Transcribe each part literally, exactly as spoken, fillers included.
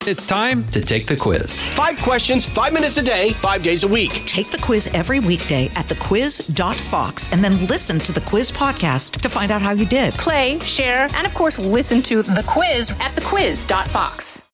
It's time to take the quiz. Five questions, five minutes a day, five days a week. Take the quiz every weekday at the quiz dot fox and then listen to the quiz podcast to find out how you did. Play, share, and of course, listen to the quiz at the quiz dot fox.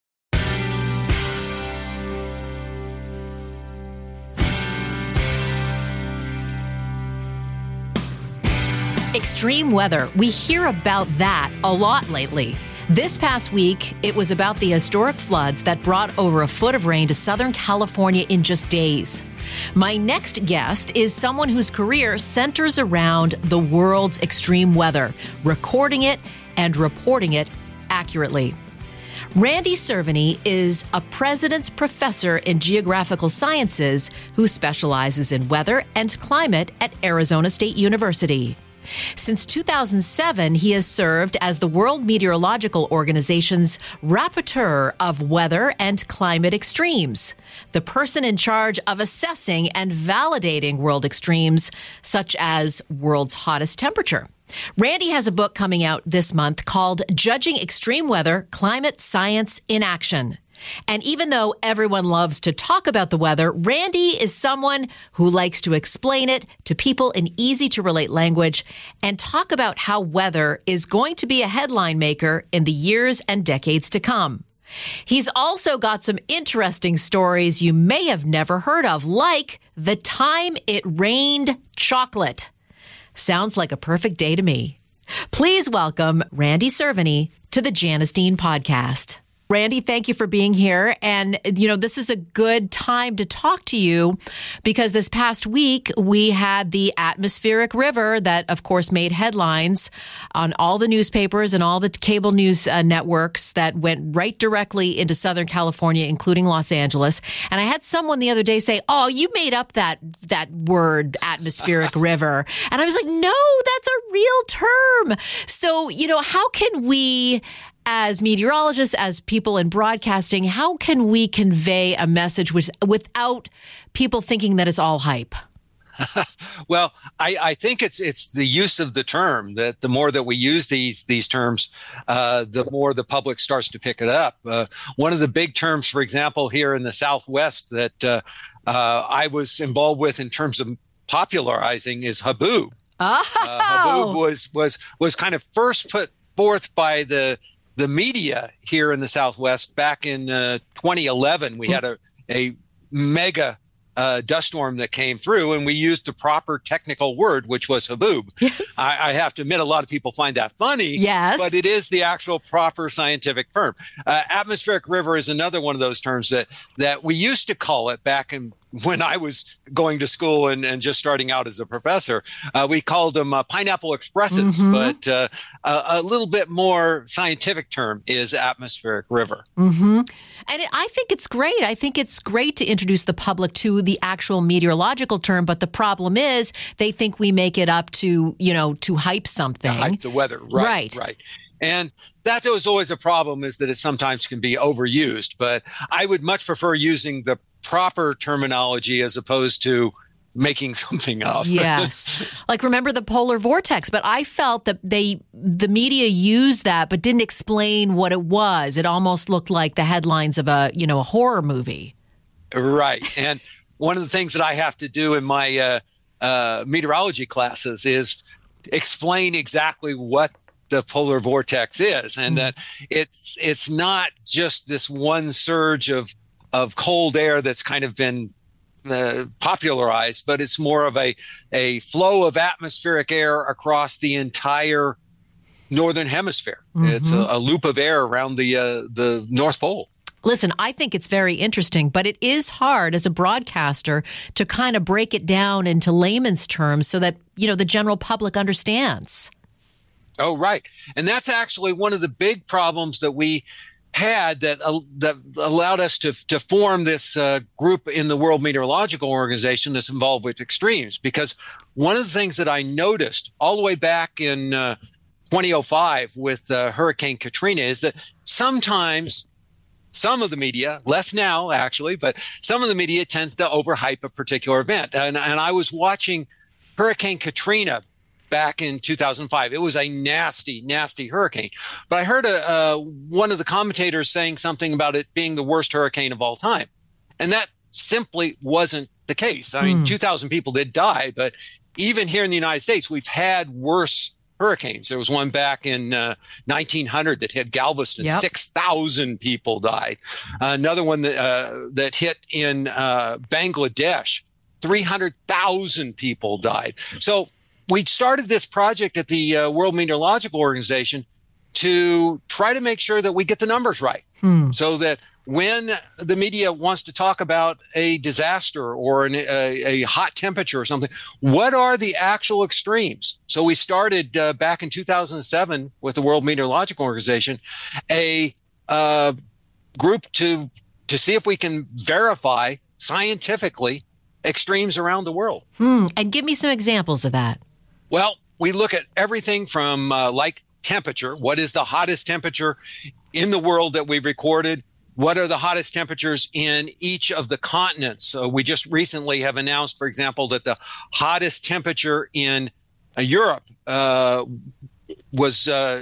Extreme weather. We hear about that a lot lately. This past week, it was about the historic floods that brought over a foot of rain to Southern California in just days. My next guest is someone whose career centers around the world's extreme weather, recording it and reporting it accurately. Randy Cerveny is a President's Professor in Geographical Sciences who specializes in weather and climate at Arizona State University. Since two thousand seven, he has served as the World Meteorological Organization's rapporteur of weather and climate extremes, the person in charge of assessing and validating world extremes, such as world's hottest temperature. Randy has a book coming out this month called Judging Extreme Weather, Climate Science in Action. And even though everyone loves to talk about the weather, Randy is someone who likes to explain it to people in easy-to-relate language and talk about how weather is going to be a headline maker in the years and decades to come. He's also got some interesting stories you may have never heard of, like the time it rained chocolate. Sounds like a perfect day to me. Please welcome Randy Cerveny to the Janice Dean Podcast. Randy, thank you for being here. And, you know, this is a good time to talk to you because this past week we had the atmospheric river that, of course, made headlines on all the newspapers and all the cable news uh, networks that went right directly into Southern California, including Los Angeles. And I had someone the other day say, oh, you made up that that word, atmospheric river. And I was like, no, that's a real term. So, you know, how can we, as meteorologists, as people in broadcasting, how can we convey a message which, without people thinking that it's all hype? Well, I, I think it's it's the use of the term that the more that we use these these terms, uh, the more the public starts to pick it up. Uh, one of the big terms, for example, here in the Southwest that uh, uh, I was involved with in terms of popularizing is haboob. Oh. Uh, haboob was was was kind of first put forth by the the media here in the Southwest back in uh, twenty eleven. We had a, a mega uh, dust storm that came through, and we used the proper technical word, which was haboob. Yes. I, I have to admit, a lot of people find that funny, yes, but it is the actual proper scientific term. Uh, atmospheric river is another one of those terms that, that we used to call it back in when I was going to school and, and just starting out as a professor. Uh, we called them uh, pineapple expresses, mm-hmm. but uh, a, a little bit more scientific term is atmospheric river. Mm-hmm. And it, I think it's great. I think it's great to introduce the public to the actual meteorological term, but the problem is they think we make it up to, you know, to hype something. To hype the weather, right, right. right. And that was always a problem, is that it sometimes can be overused, but I would much prefer using the proper terminology as opposed to making something up. Yes. Like, remember the polar vortex, but I felt that they, the media used that, but didn't explain what it was. It almost looked like the headlines of a, you know, a horror movie. Right. And one of the things that I have to do in my uh, uh, meteorology classes is explain exactly what the polar vortex is, and mm. that it's it's not just this one surge of of cold air that's kind of been uh, popularized, but it's more of a a flow of atmospheric air across the entire northern hemisphere. Mm-hmm. It's a, a loop of air around the uh, the North Pole. Listen, I think it's very interesting, but it is hard as a broadcaster to kind of break it down into layman's terms so that, you know, the general public understands. Oh, right. And that's actually one of the big problems that we had that uh, that allowed us to to form this uh, group in the World Meteorological Organization that's involved with extremes. Because one of the things that I noticed all the way back in uh, twenty oh five with uh, Hurricane Katrina is that sometimes some of the media, less now actually, but some of the media tends to overhype a particular event. And, and I was watching Hurricane Katrina back in two thousand five. It was a nasty, nasty hurricane. But I heard a, uh, one of the commentators saying something about it being the worst hurricane of all time. And that simply wasn't the case. I mean, mm. two thousand people did die, but even here in the United States, we've had worse hurricanes. There was one back in uh, nineteen hundred that hit Galveston. Yep. six thousand people died. Uh, another one that, uh, that hit in uh, Bangladesh. three hundred thousand people died. So we started this project at the uh, World Meteorological Organization to try to make sure that we get the numbers right. Hmm. So that when the media wants to talk about a disaster or an, a, a hot temperature or something, what are the actual extremes? So we started uh, back in two thousand seven with the World Meteorological Organization, a uh, group to to see if we can verify scientifically extremes around the world. Hmm. And give me some examples of that. Well, we look at everything from uh, like temperature. What is the hottest temperature in the world that we've recorded? What are the hottest temperatures in each of the continents? So we just recently have announced, for example, that the hottest temperature in uh, Europe uh, was uh,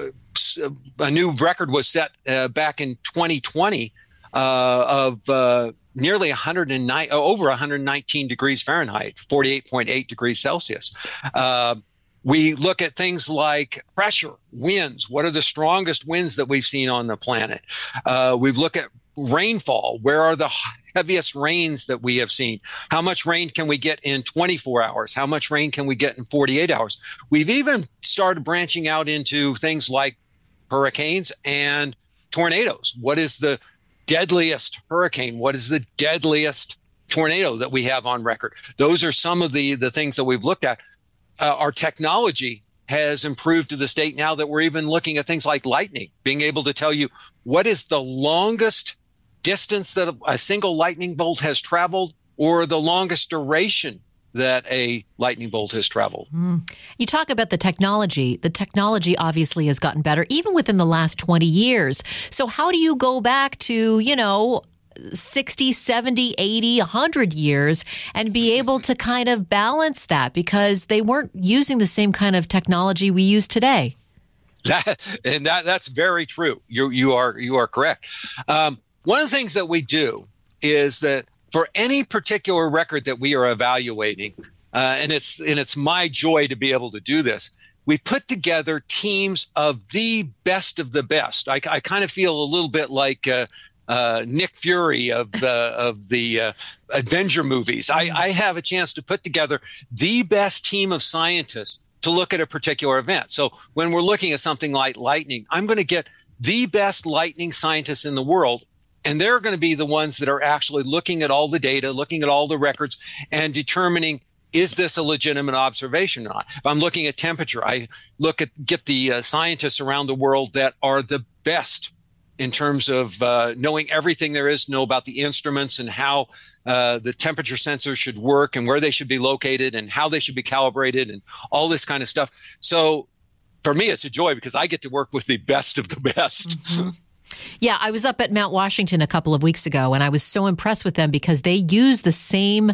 uh, a new record was set uh, back in twenty twenty uh, of uh, nearly one hundred nine, over one hundred nineteen degrees Fahrenheit, forty-eight point eight degrees Celsius. Uh, We look at things like pressure, winds. What are the strongest winds that we've seen on the planet? Uh, we've looked at rainfall. Where are the heaviest rains that we have seen? How much rain can we get in twenty-four hours? How much rain can we get in forty-eight hours? We've even started branching out into things like hurricanes and tornadoes. What is the deadliest hurricane? What is the deadliest tornado that we have on record? Those are some of the, the things that we've looked at. Uh, our technology has improved to the state now that we're even looking at things like lightning, being able to tell you what is the longest distance that a single lightning bolt has traveled or the longest duration that a lightning bolt has traveled. Mm. You talk about the technology. The technology obviously has gotten better, even within the last twenty years. So how do you go back to, you know, sixty, seventy, eighty, one hundred years and be able to kind of balance that because they weren't using the same kind of technology we use today? That, and that that's very true. You you are you are correct. Um, one of the things that we do is that for any particular record that we are evaluating, uh, and it's and it's my joy to be able to do this, we put together teams of the best of the best. I, I kind of feel a little bit like uh, uh, Nick Fury of uh, of the uh, Avenger movies. I, I have a chance to put together the best team of scientists to look at a particular event. So when we're looking at something like lightning, I'm going to get the best lightning scientists in the world, and they're going to be the ones that are actually looking at all the data, looking at all the records, and determining, is this a legitimate observation or not? If I'm looking at temperature, I look at get the uh, scientists around the world that are the best in terms of uh, knowing everything there is to know about the instruments and how uh, the temperature sensors should work and where they should be located and how they should be calibrated and all this kind of stuff. So for me, it's a joy because I get to work with the best of the best. Mm-hmm. Yeah, I was up at Mount Washington a couple of weeks ago, and I was so impressed with them because they use the same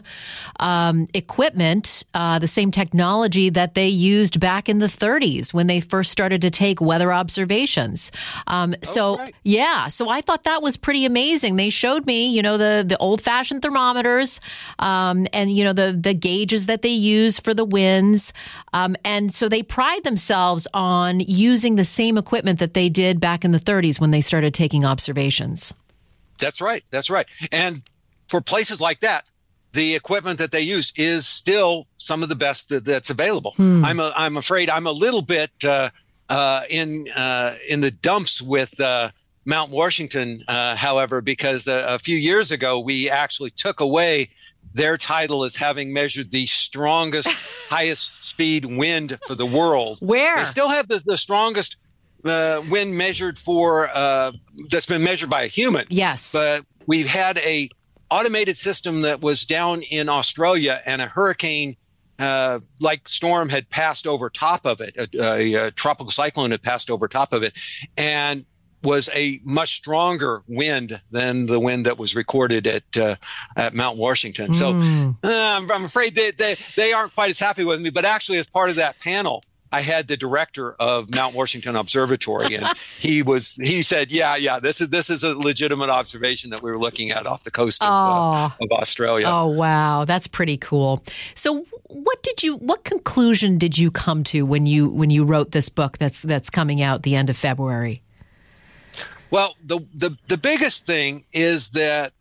um, equipment, uh, the same technology that they used back in the thirties when they first started to take weather observations. Um, so, right. yeah, so I thought that was pretty amazing. They showed me, you know, the, the old-fashioned thermometers um, and, you know, the, the gauges that they use for the winds. Um, and so they pride themselves on using the same equipment that they did back in the thirties when they started taking observations. That's right. That's right. And for places like that, the equipment that they use is still some of the best that, that's available. Hmm. I'm a, I'm afraid I'm a little bit uh, uh, in uh, in the dumps with uh, Mount Washington, uh, however, because a, a few years ago we actually took away their title as having measured the strongest, highest speed wind for the world. Where? They still have the, the strongest Uh, wind measured for uh, that's been measured by a human. Yes, but we've had a automated system that was down in Australia, and a hurricane uh, like storm had passed over top of it. A, a, a tropical cyclone had passed over top of it, and was a much stronger wind than the wind that was recorded at uh, at Mount Washington. So Mm. uh, I'm, I'm afraid they, they they aren't quite as happy with me. But actually, as part of that panel, I had the director of Mount Washington Observatory, and he was he said, "Yeah, yeah, this is this is a legitimate observation that we were looking at off the coast of, uh, of Australia." Oh, wow. That's pretty cool. So what did you what conclusion did you come to when you when you wrote this book that's that's coming out the end of February? Well, the, the the biggest thing is that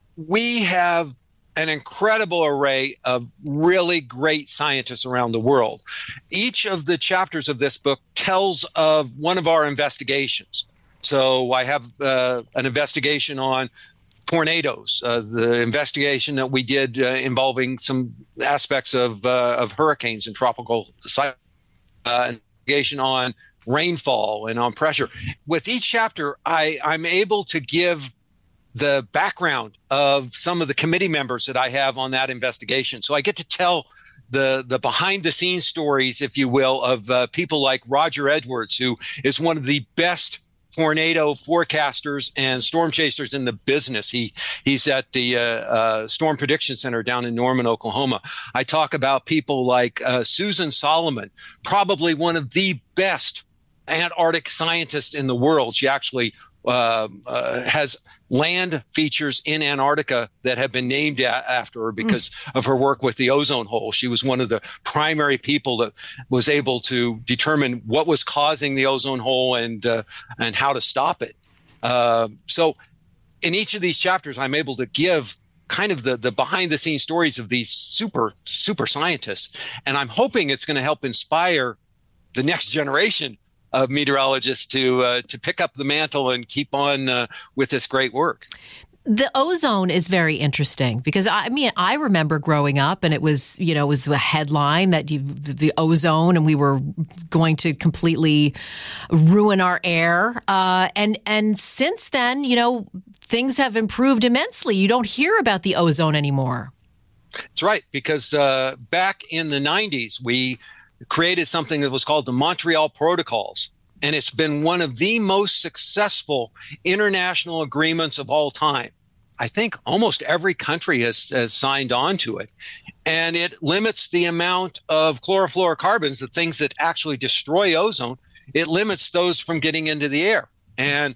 we have an incredible array of really great scientists around the world. Each of the chapters of this book tells of one of our investigations. So I have uh, an investigation on tornadoes, uh, the investigation that we did uh, involving some aspects of uh, of hurricanes and tropical cyclones, uh, investigation on rainfall and on pressure. With each chapter, I, I'm able to give the background of some of the committee members that I have on that investigation. So I get to tell the the behind the scenes stories, if you will, of uh, people like Roger Edwards, who is one of the best tornado forecasters and storm chasers in the business. He he's at the uh, uh, Storm Prediction Center down in Norman, Oklahoma. I talk about people like uh, Susan Solomon, probably one of the best Antarctic scientists in the world. She actually uh, uh, has land features in Antarctica that have been named a- after her because mm. of her work with the ozone hole. She was one of the primary people that was able to determine what was causing the ozone hole and uh, and how to stop it. Uh, so in each of these chapters, I'm able to give kind of the, the behind the scenes stories of these super, super scientists. And I'm hoping it's going to help inspire the next generation of meteorologists to uh, to pick up the mantle and keep on uh, with this great work. The ozone is very interesting because I mean I remember growing up and it was you know it was the headline that you, the ozone and we were going to completely ruin our air uh, and and since then you know things have improved immensely. You don't hear about the ozone anymore. That's right, because uh, back in the nineties we created something that was called the Montreal Protocols. And it's been one of the most successful international agreements of all time. I think almost every country has, has signed on to it. And it limits the amount of chlorofluorocarbons, the things that actually destroy ozone. It limits those from getting into the air. And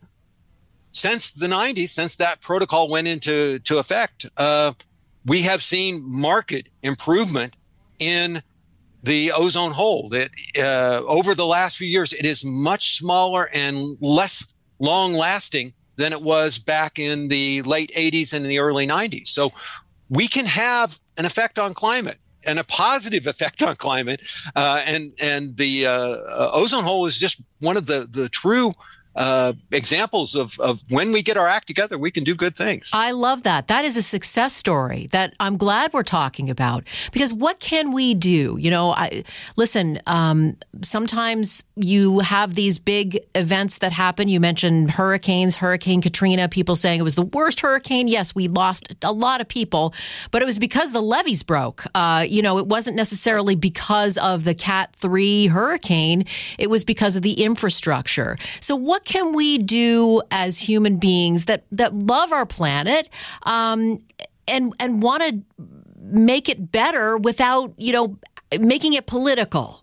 since the nineties, since that protocol went into to effect, uh, we have seen marked improvement in the ozone hole. That uh, over the last few years, it is much smaller and less long-lasting than it was back in the late eighties and in the early nineties. So we can have an effect on climate and a positive effect on climate. Uh, and and the uh, uh, ozone hole is just one of the, the true Uh, examples of, of when we get our act together, we can do good things. I love that. That is a success story that I'm glad we're talking about because what can we do? You know, I listen, um, sometimes you have these big events that happen. You mentioned hurricanes, Hurricane Katrina, people saying it was the worst hurricane. Yes, we lost a lot of people, but it was because the levees broke. Uh, you know, it wasn't necessarily because of the Cat three hurricane. It was because of the infrastructure. So what can we do as human beings that, that love our planet um, and and want to make it better without, you know, making it political?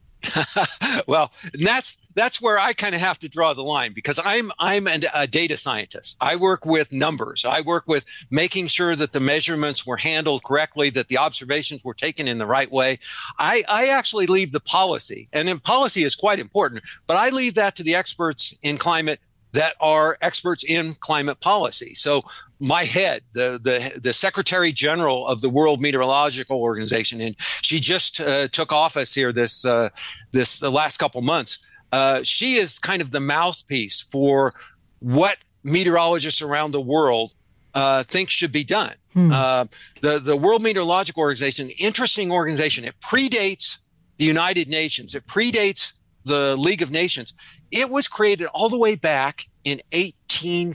Well, that's that's where I kind of have to draw the line because I'm I'm an, a data scientist. I work with numbers. I work with making sure that the measurements were handled correctly, that the observations were taken in the right way. I, I actually leave the policy, and then policy is quite important, but I leave that to the experts in climate that are experts in climate policy. So my head, the the the Secretary General of the World Meteorological Organization, and she just uh, took office here this uh, this the last couple months. Uh, she is kind of the mouthpiece for what meteorologists around the world uh, think should be done. Hmm. Uh, the the World Meteorological Organization, interesting organization. It predates the United Nations. It predates the League of Nations. It was created all the way back in eighteen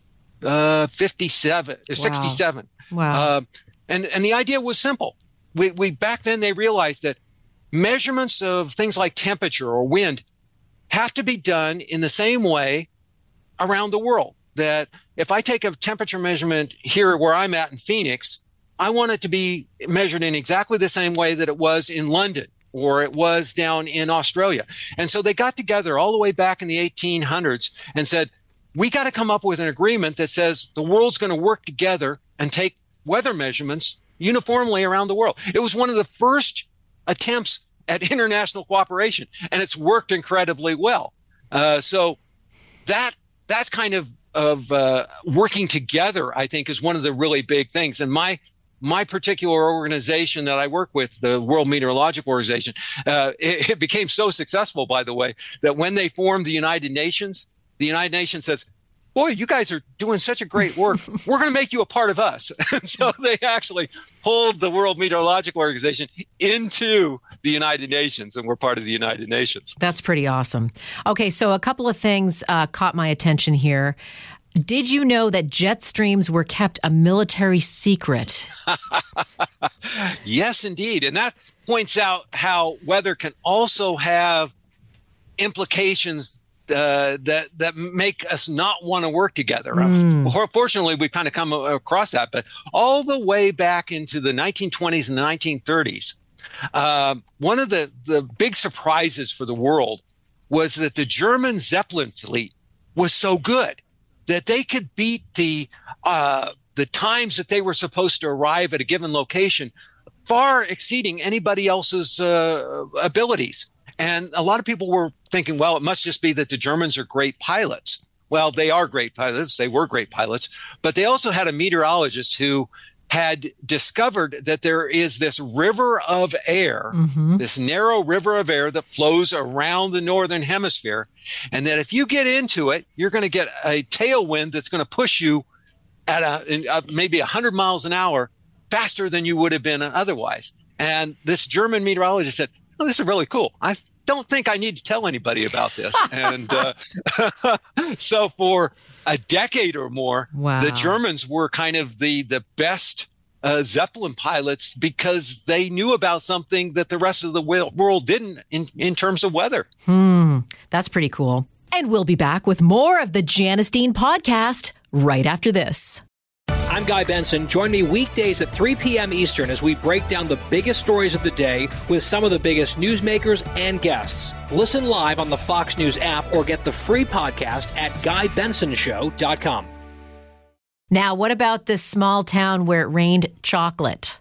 fifty-seven, wow. sixty-seven. Wow. Uh, and, and the idea was simple. We, we back then they realized that measurements of things like temperature or wind have to be done in the same way around the world. That if I take a temperature measurement here where I'm at in Phoenix, I want it to be measured in exactly the same way that it was in London or it was down in Australia. And so they got together all the way back in the eighteen hundreds and said, we got to come up with an agreement that says the world's going to work together and take weather measurements uniformly around the world. It was one of the first attempts at international cooperation, and it's worked incredibly well. Uh, so that that's kind of of uh, working together, I think, is one of the really big things. And my my particular organization that I work with, the World Meteorological Organization, uh, it, it became so successful, by the way, that when they formed the United Nations, the United Nations says, boy, you guys are doing such a great work. We're going to make you a part of us. And so they actually pulled the World Meteorological Organization into the United Nations, and we're part of the United Nations. That's pretty awesome. Okay, so a couple of things uh, caught my attention here. Did you know that jet streams were kept a military secret? Yes, indeed. And that points out how weather can also have implications Uh, that that make us not want to work together. Mm. Fortunately, we've kind of come across that, but all the way back into the nineteen twenties and the nineteen thirties, uh, one of the, the big surprises for the world was that the German Zeppelin fleet was so good that they could beat the uh, the times that they were supposed to arrive at a given location, far exceeding anybody else's uh, abilities. And a lot of people were thinking, well, it must just be that the Germans are great pilots. Well, they are great pilots. They were great pilots. But they also had a meteorologist who had discovered that there is this river of air, mm-hmm. this narrow river of air that flows around the northern hemisphere. And that if you get into it, you're going to get a tailwind that's going to push you at a, a maybe one hundred miles an hour faster than you would have been otherwise. And this German meteorologist said, oh, this is really cool. I don't think I need to tell anybody about this. And uh, so for a decade or more, wow. the Germans were kind of the, the best uh, Zeppelin pilots because they knew about something that the rest of the world didn't in, in terms of weather. Hmm, that's pretty cool. And we'll be back with more of the Janice Dean podcast right after this. I'm Guy Benson. Join me weekdays at three p.m. Eastern as we break down the biggest stories of the day with some of the biggest newsmakers and guests. Listen live on the Fox News app or get the free podcast at guy benson show dot com. Now, what about this small town where it rained chocolate?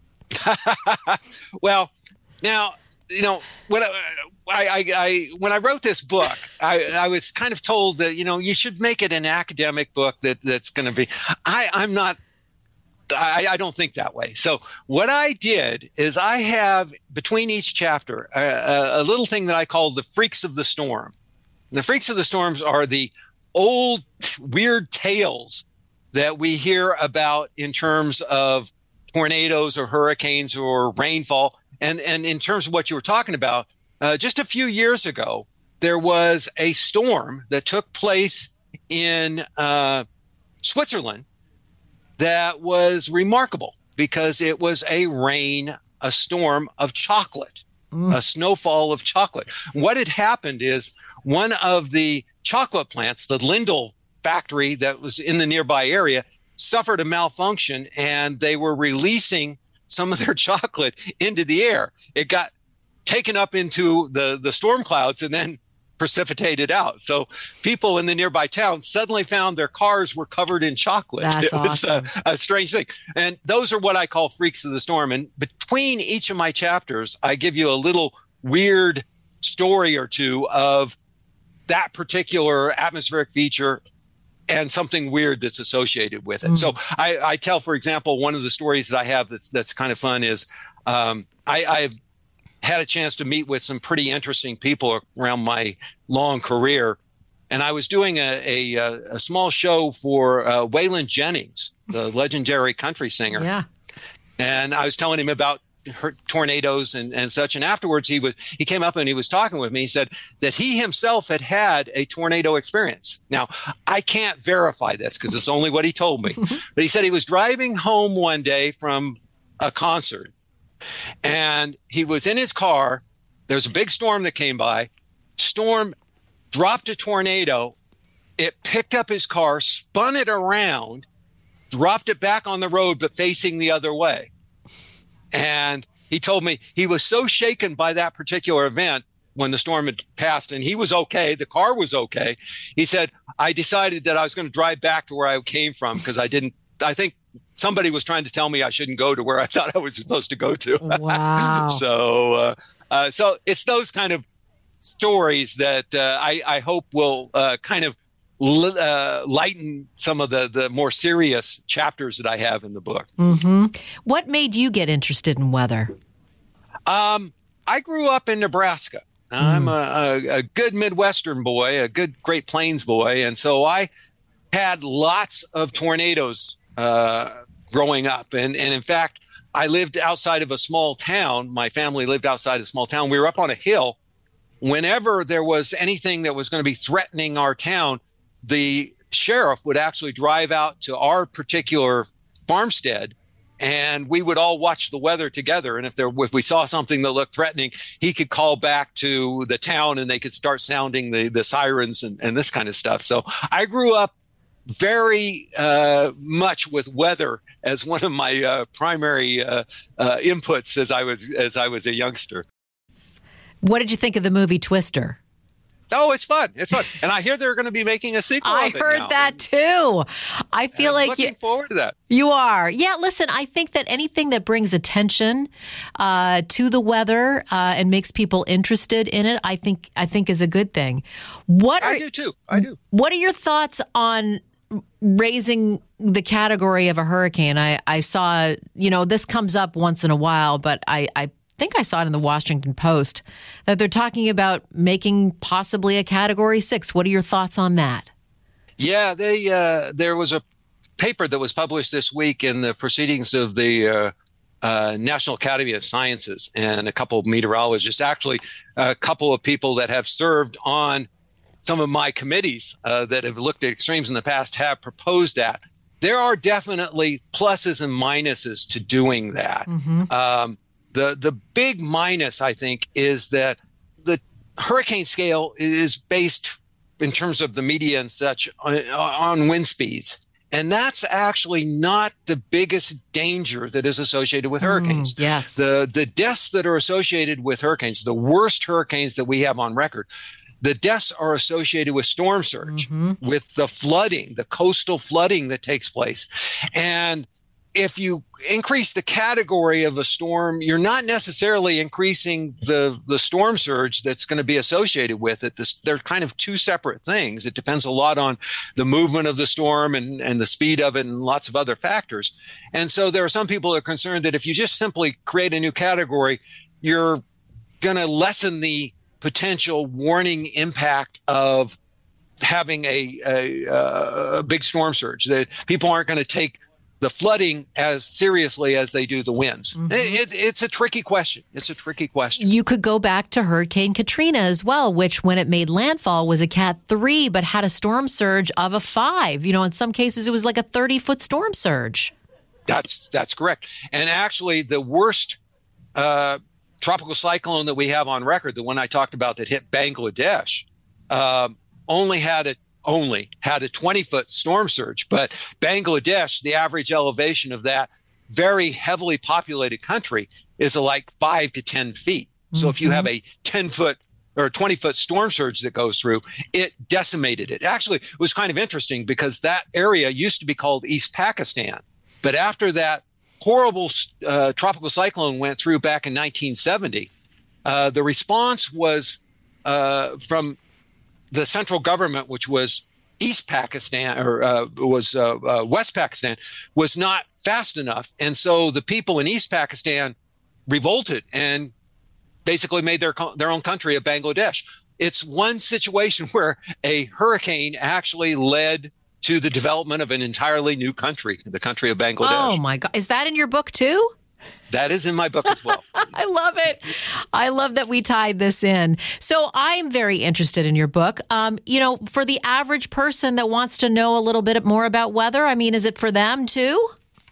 Well, now, you know, when I, I, I when I wrote this book, I, I was kind of told that, you know, you should make it an academic book that, that's going to be, I, I'm not, I, I don't think that way. So what I did is I have between each chapter a, a, a little thing that I call the freaks of the storm. And the freaks of the storms are the old weird tales that we hear about in terms of tornadoes or hurricanes or rainfall. And and in terms of what you were talking about, uh, just a few years ago, there was a storm that took place in uh, Switzerland that was remarkable because it was a rain, a storm of chocolate, mm. a snowfall of chocolate. What had happened is one of the chocolate plants, the Lindell factory that was in the nearby area, suffered a malfunction, and they were releasing some of their chocolate into the air. It got taken up into the, the storm clouds and then precipitated out. So people in the nearby town suddenly found their cars were covered in chocolate. That's it was awesome. a, a strange thing. And those are what I call freaks of the storm. And between each of my chapters, I give you a little weird story or two of that particular atmospheric feature and something weird that's associated with it. Mm. So I, I tell, for example, one of the stories that I have that's that's kind of fun is um, I, I've had a chance to meet with some pretty interesting people around my long career. And I was doing a, a, a small show for uh, Waylon Jennings, the legendary country singer. Yeah. And I was telling him about her tornadoes and, and such. And afterwards, he was he came up and he was talking with me. He said that he himself had had a tornado experience. Now, I can't verify this because it's only what he told me. But he said he was driving home one day from a concert, and he was in his car. There was a big storm that came by. Storm dropped a tornado, it picked up his car, spun it around, dropped it back on the road, but facing the other way. And he told me he was so shaken by that particular event when the storm had passed, and he was okay. The car was okay. He said, I decided that I was going to drive back to where I came from because I didn't, I think somebody was trying to tell me I shouldn't go to where I thought I was supposed to go to. Wow. so, uh, uh, so it's those kind of stories that uh, I, I hope will uh, kind of li- uh, lighten some of the, the more serious chapters that I have in the book. Mm-hmm. What made you get interested in weather? Um, I grew up in Nebraska. I'm a, a, a good Midwestern boy, a good Great Plains boy. And so I had lots of tornadoes uh, growing up. And, and in fact, I lived outside of a small town. My family lived outside of a small town. We were up on a hill. Whenever there was anything that was going to be threatening our town, the sheriff would actually drive out to our particular farmstead, and we would all watch the weather together. And if there, if we saw something that looked threatening, he could call back to the town and they could start sounding the, the sirens and, and this kind of stuff. So I grew up very uh, much with weather as one of my uh, primary uh, uh, inputs as I was as I was a youngster. What did you think of the movie Twister? Oh, it's fun. It's fun. And I hear they're going to be making a sequel I of it heard now. that too. I feel I'm like looking you, forward to that. You are. Yeah, listen, I think that anything that brings attention uh, to the weather uh, and makes people interested in it, I think I think is a good thing. What are, I do too. I do. What are your thoughts on raising the category of a hurricane? I, I saw, you know, this comes up once in a while, but I, I think I saw it in the Washington Post that they're talking about making possibly a category six. What are your thoughts on that? Yeah, they uh, there was a paper that was published this week in the proceedings of the uh, uh, National Academy of Sciences, and a couple of meteorologists, actually a couple of people that have served on some of my committees uh, that have looked at extremes in the past have proposed that. There are definitely pluses and minuses to doing that. Mm-hmm. Um, the the big minus, I think, is that the hurricane scale is based in terms of the media and such on, on wind speeds. And that's actually not the biggest danger that is associated with hurricanes. Mm, yes. The, the deaths that are associated with hurricanes, the worst hurricanes that we have on record, the deaths are associated with storm surge, mm-hmm. with the flooding, the coastal flooding that takes place. And if you increase the category of a storm, you're not necessarily increasing the, the storm surge that's going to be associated with it. This, they're kind of two separate things. It depends a lot on the movement of the storm and, and the speed of it and lots of other factors. And so there are some people that are concerned that if you just simply create a new category, you're going to lessen the potential warning impact of having a, a, a big storm surge, that people aren't going to take the flooding as seriously as they do the winds. Mm-hmm. It, it's a tricky question. It's a tricky question. You could go back to Hurricane Katrina as well, which when it made landfall was a Cat three, but had a storm surge of a five. You know, in some cases it was like a thirty-foot storm surge. That's that's correct. And actually the worst uh, tropical cyclone that we have on record, the one I talked about that hit Bangladesh, uh, only had a only had a twenty-foot storm surge. But Bangladesh, the average elevation of that very heavily populated country is like five to ten feet. So mm-hmm. if you have a ten-foot or twenty-foot storm surge that goes through, it decimated it. Actually, it was kind of interesting because that area used to be called East Pakistan. But after that horrible uh, tropical cyclone went through back in nineteen seventy, uh, the response was uh, from the central government, which was East Pakistan or uh, was uh, uh, West Pakistan, was not fast enough. And so the people in East Pakistan revolted and basically made their their own country of Bangladesh. It's one situation where a hurricane actually led to the development of an entirely new country, the country of Bangladesh. Oh, my God. Is that in your book, too? That is in my book as well. I love it. I love that we tied this in. So I'm very interested in your book. Um, you know, for the average person that wants to know a little bit more about weather, I mean, is it for them too?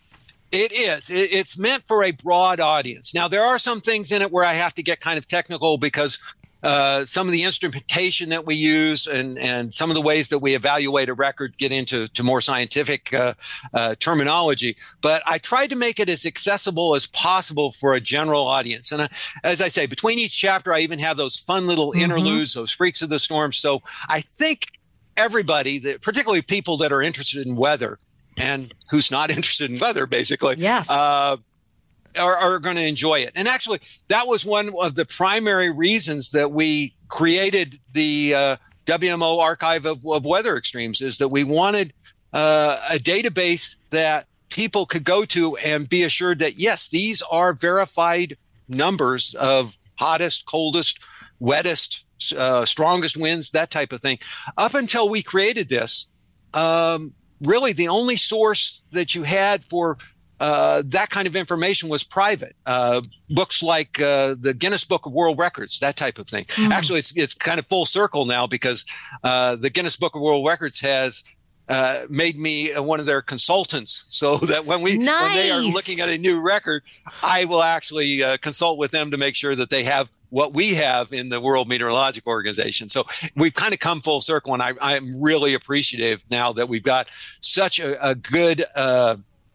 It is. It, it's meant for a broad audience. Now, there are some things in it where I have to get kind of technical because uh, some of the instrumentation that we use and, and some of the ways that we evaluate a record get into to more scientific uh, uh, terminology. But I tried to make it as accessible as possible for a general audience. And I, as I say, between each chapter, I even have those fun little mm-hmm. interludes, those freaks of the storm. So I think everybody, that, particularly people that are interested in weather and who's not interested in weather, basically, yes. uh, are, are going to enjoy it. And actually, that was one of the primary reasons that we created the uh, W M O Archive of, of Weather Extremes, is that we wanted uh, a database that people could go to and be assured that, yes, these are verified numbers of hottest, coldest, wettest, uh, strongest winds, that type of thing. Up until we created this, um, really the only source that you had for Uh, that kind of information was private. Uh, books like uh, the Guinness Book of World Records, that type of thing. Mm. Actually, it's it's kind of full circle now, because uh, the Guinness Book of World Records has uh, made me uh, one of their consultants, so that when we nice. when they are looking at a new record, I will actually uh, consult with them to make sure that they have what we have in the World Meteorological Organization. So we've kind of come full circle, and I, I'm really appreciative now that we've got such a, a good uh,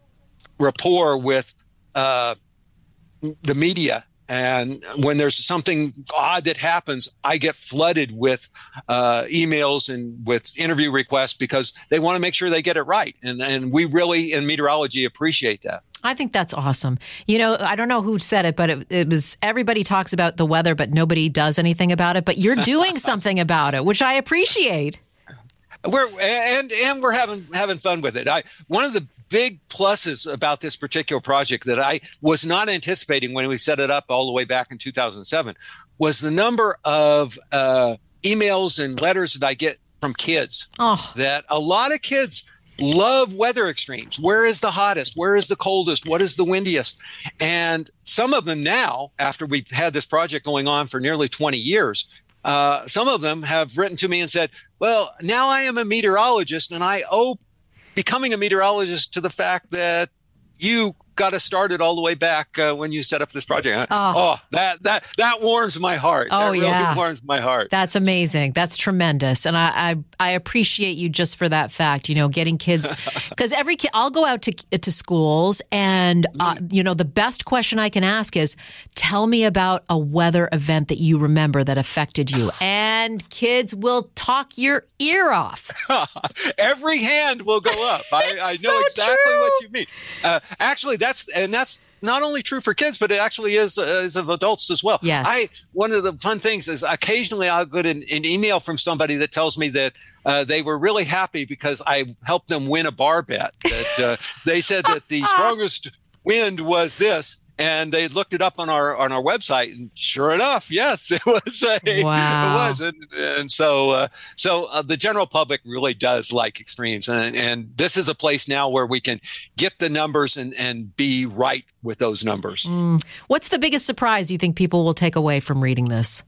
rapport with uh, the media. And when there's something odd that happens, I get flooded with uh, emails and with interview requests, because they want to make sure they get it right. And, and we really, in meteorology, appreciate that. I think that's awesome. You know, I don't know who said it, but it, it was everybody talks about the weather, but nobody does anything about it. But you're doing something about it, which I appreciate. We're and and we're having having fun with it. I one of the big pluses about this particular project that I was not anticipating when we set it up all the way back in two thousand seven was the number of uh, emails and letters that I get from kids. Oh. That a lot of kids love weather extremes. Where is the hottest? Where is the coldest? What is the windiest? And some of them now, after we've had this project going on for nearly twenty years, uh, some of them have written to me and said, well, now I am a meteorologist, and I owe becoming a meteorologist to the fact that you got us started all the way back uh, when you set up this project. Oh, oh that that that warms my heart. Oh, that really yeah. warms my heart. That's amazing. That's tremendous. And I, I, I appreciate you just for that fact, you know, getting kids, because every kid, I'll go out to, to schools and, uh, you know, the best question I can ask is, tell me about a weather event that you remember that affected you. And kids will talk your ear off. Every hand will go up. I, I know so exactly true. what you mean. Uh, actually, that's and that's not only true for kids, but it actually is, uh, is of adults as well. Yes. I one of the fun things is occasionally I'll get an, an email from somebody that tells me that uh, they were really happy because I helped them win a bar bet. That uh, they said that the strongest wind was this. And they looked it up on our on our website, and sure enough, yes, it was. A, wow. It was, and, and so uh, so uh, the general public really does like extremes, and and this is a place now where we can get the numbers and and be right with those numbers. Mm. What's the biggest surprise you think people will take away from reading this?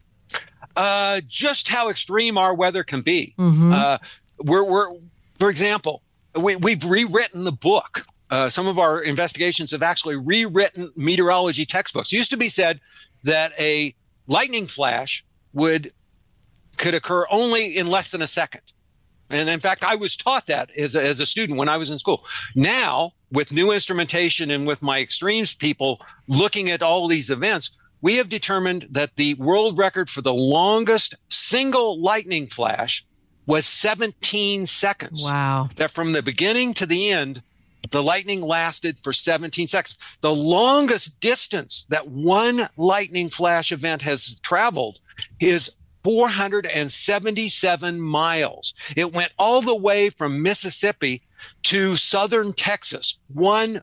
Uh, just how extreme our weather can be. Mm-hmm. Uh, we're we're for example, we we've rewritten the book. Uh, some of our investigations have actually rewritten meteorology textbooks. It used to be said that a lightning flash would could occur only in less than a second. And in fact, I was taught that as a, as a student when I was in school. Now, with new instrumentation and with my extremes people looking at all these events, we have determined that the world record for the longest single lightning flash was seventeen seconds. Wow. That from the beginning to the end, the lightning lasted for seventeen seconds. The longest distance that one lightning flash event has traveled is four hundred seventy-seven miles. It went all the way from Mississippi to southern Texas. One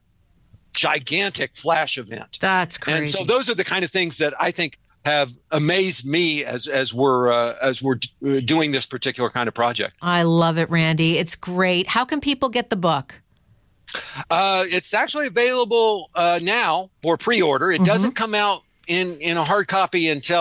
gigantic flash event. That's crazy. And so those are the kind of things that I think have amazed me as as we're uh, as we're d- doing this particular kind of project. I love it, Randy. It's great. How can people get the book? Uh, it's actually available uh, now for pre-order. It mm-hmm. doesn't come out in, in a hard copy until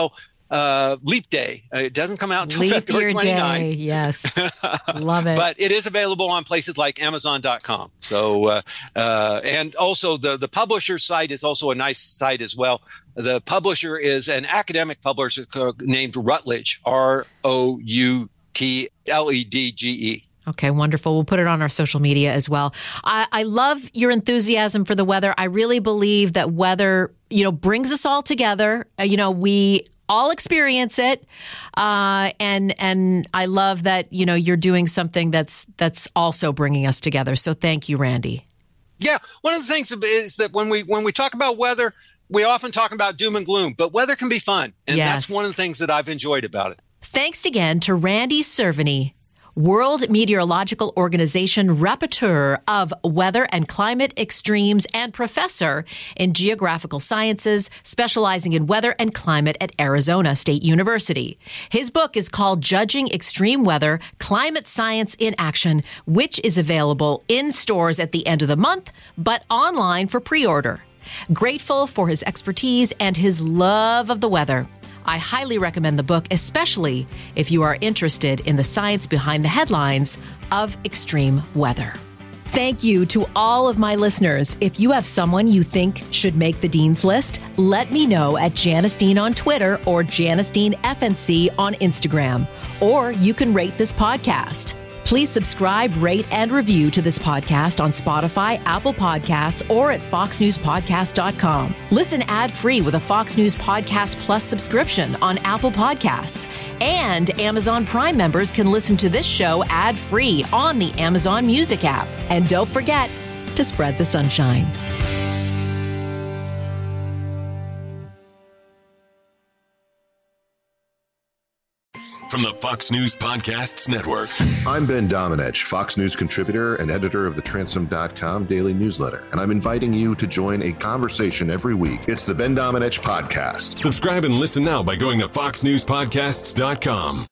uh, Leap Day. Uh, it doesn't come out until Leap February Year twenty-ninth. Day. Yes. Love it. But it is available on places like Amazon dot com. So, uh, uh, and also the, the publisher site is also a nice site as well. The publisher is an academic publisher named Routledge, R O U T L E D G E. Okay, wonderful. We'll put it on our social media as well. I, I love your enthusiasm for the weather. I really believe that weather, you know, brings us all together. Uh, you know, we all experience it, uh, and and I love that, you know, you're doing something that's that's also bringing us together. So thank you, Randy. Yeah, one of the things is that when we when we talk about weather, we often talk about doom and gloom, but weather can be fun, and Yes. that's one of the things that I've enjoyed about it. Thanks again to Randy Cerveny, World Meteorological Organization rapporteur of weather and climate extremes and professor in geographical sciences, specializing in weather and climate at Arizona State University. His book is called Judging Extreme Weather, Climate Science in Action, which is available in stores at the end of the month, but online for pre-order. Grateful for his expertise and his love of the weather. I highly recommend the book, especially if you are interested in the science behind the headlines of extreme weather. Thank you to all of my listeners. If you have someone you think should make the Dean's List, let me know at Janice Dean on Twitter or Janice Dean F N C on Instagram. Or you can rate this podcast. Please subscribe, rate, and review to this podcast on Spotify, Apple Podcasts, or at fox news podcast dot com. Listen ad-free with a Fox News Podcast Plus subscription on Apple Podcasts. And Amazon Prime members can listen to this show ad-free on the Amazon Music app. And don't forget to spread the sunshine. From the Fox News Podcasts Network. I'm Ben Domenech, Fox News contributor and editor of the Transom dot com daily newsletter, and I'm inviting you to join a conversation every week. It's the Ben Domenech Podcast. Subscribe and listen now by going to fox news podcasts dot com.